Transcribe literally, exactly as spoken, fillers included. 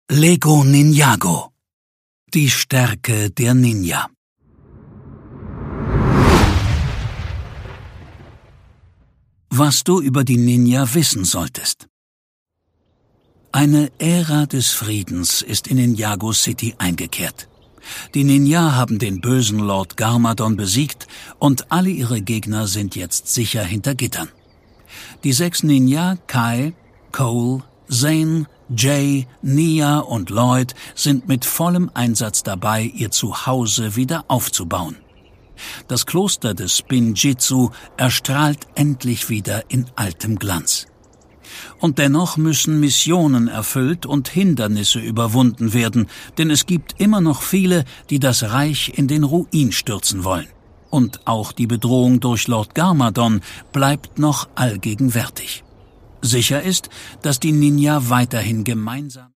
Lego Ninjago. Die Stärke der Ninja. Was du über die Ninja wissen solltest. Eine Ära des Friedens ist in Ninjago City eingekehrt. Die Ninja haben den bösen Lord Garmadon besiegt und alle ihre Gegner sind jetzt sicher hinter Gittern. Die sechs Ninja, Kai, Cole, Zane, Jay, Nia und Lloyd sind mit vollem Einsatz dabei, ihr Zuhause wieder aufzubauen. Das Kloster des Spinjitzu erstrahlt endlich wieder in altem Glanz. Und dennoch müssen Missionen erfüllt und Hindernisse überwunden werden, denn es gibt immer noch viele, die das Reich in den Ruin stürzen wollen. Und auch die Bedrohung durch Lord Garmadon bleibt noch allgegenwärtig. Sicher ist, dass die Ninja weiterhin gemeinsam